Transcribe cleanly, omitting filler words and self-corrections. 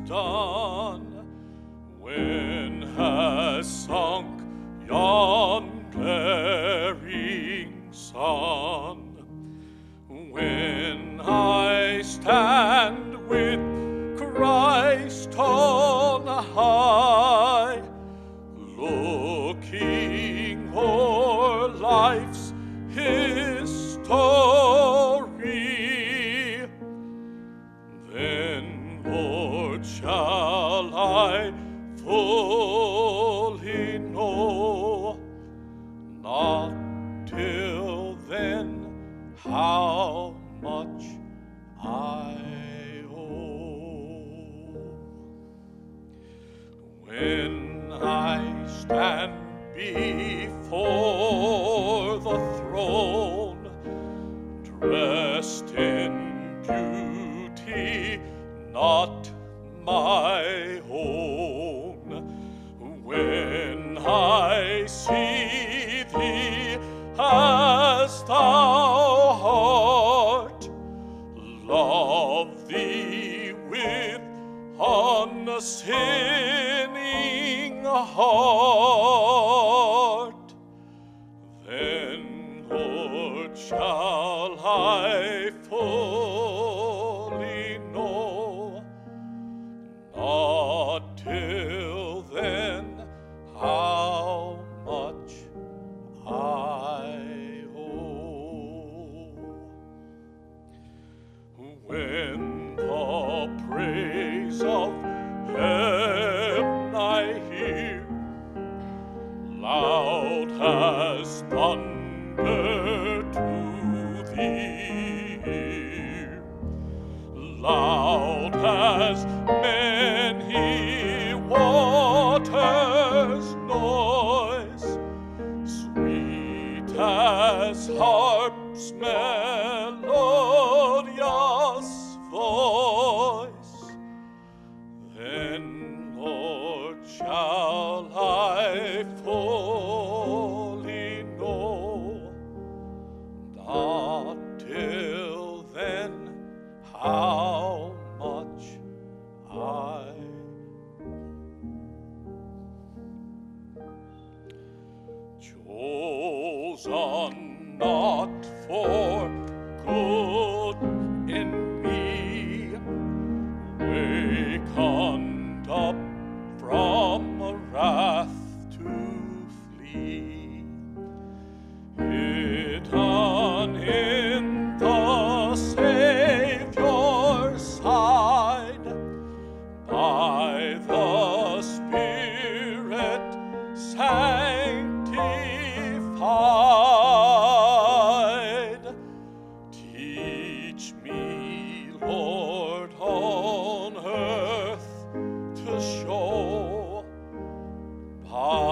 done, when has sunk yon glaring sun, when I stand with Christ on high, looking o'er life's history, then, Lord, shall I fully know, not till then, how much I owe. When I stand before the throne, dressed in duty not my own, when I see thee as thou art, love thee with unsinning heart, then, Lord, shall I fully know, not till then, how much I owe. When the praise of heaven I hear, loud as thunder to the ear, loud as many waters' noise, sweet as harp's melodious voice, then, Lord, shall I fully know, not till then, how much I chosen not for good in me, wakened up from wrath to flee, hidden in the Savior's side, by the Spirit sanctified. Teach me, Lord, on earth to show